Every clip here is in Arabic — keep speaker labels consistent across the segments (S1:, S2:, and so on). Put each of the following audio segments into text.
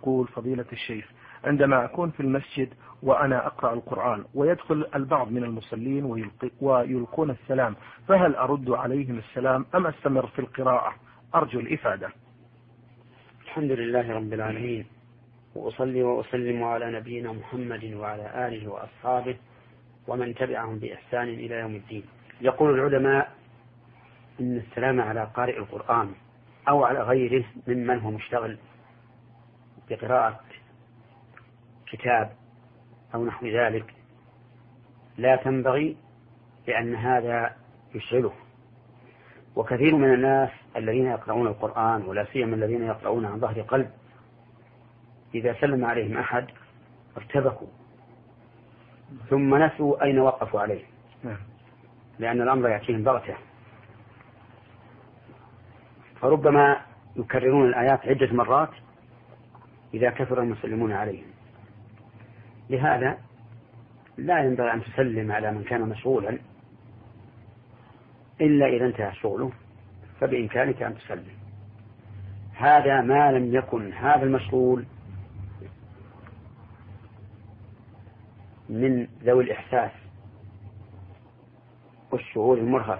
S1: يقول فضيلة الشيخ: عندما أكون في المسجد وأنا أقرأ القرآن ويدخل البعض من المصلين ويلقون السلام، فهل أرد عليهم السلام أم أستمر في القراءة؟ أرجو الإفادة.
S2: الحمد لله رب العالمين، وأصلي وأسلم على نبينا محمد وعلى آله وأصحابه ومن تبعهم بإحسان إلى يوم الدين. يقول العلماء إن السلام على قارئ القرآن أو على غيره ممن هو مشتغل بقراءة كتاب أو نحو ذلك لا تنبغي، لأن هذا يشغله. وكثير من الناس الذين يقرؤون القرآن ولا سيما الذين يقرؤون عن ظهر قلب إذا سلم عليهم أحد ارتبكوا ثم نسوا أين وقفوا عليه، لأن الأمر يأتيهم بغتة، فربما يكررون الآيات عدة مرات إذا كثر المسلمون عليهم. لهذا لا ينبغي أن تسلم على من كان مشغولا إلا إذا انتهى شغله، فبإمكانك أن تسلم. هذا ما لم يكن هذا المشغول من ذوي الإحساس والشعور المرهف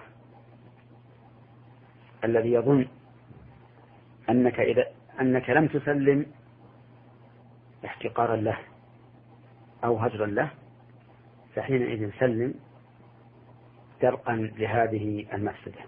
S2: الذي يظن أنك لم تسلم احتقارا له أو هجرا له، فحينئذ سلم درءا لهذه المفسدة.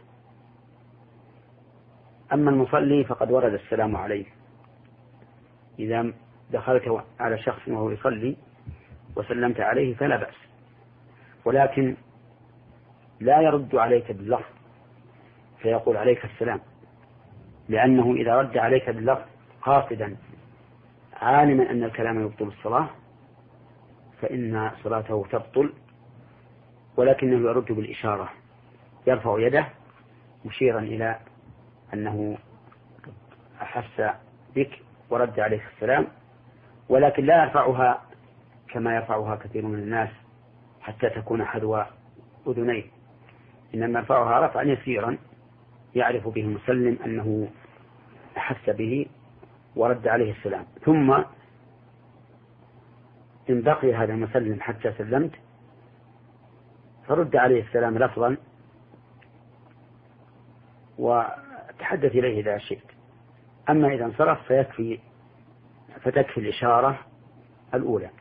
S2: أما المصلي فقد ورد السلام عليه إذا دخلت على شخص وهو يصلي وسلمت عليه فلا بأس، ولكن لا يرد عليك باللفظ فيقول عليك السلام، لأنه إذا رد عليك باللفظ قاصدا عالما أن الكلام يبطل الصلاة فإن صلاته تبطل، ولكنه يرد بالإشارة، يرفع يده مشيرا إلى أنه أحس بك ورد عليك السلام، ولكن لا يرفعها كما يرفعها كثير من الناس حتى تكون حذو أذنيه، إنما يرفعها رفعا يسيرا يعرف به المسلم أنه أحس به ورد عليه السلام. ثم إن بقي هذا المسلم حتى سلمت فرد عليه السلام لفظا وتحدث إليه إذا شئت. أما إذا انصرف فتكفي الإشارة الأولى.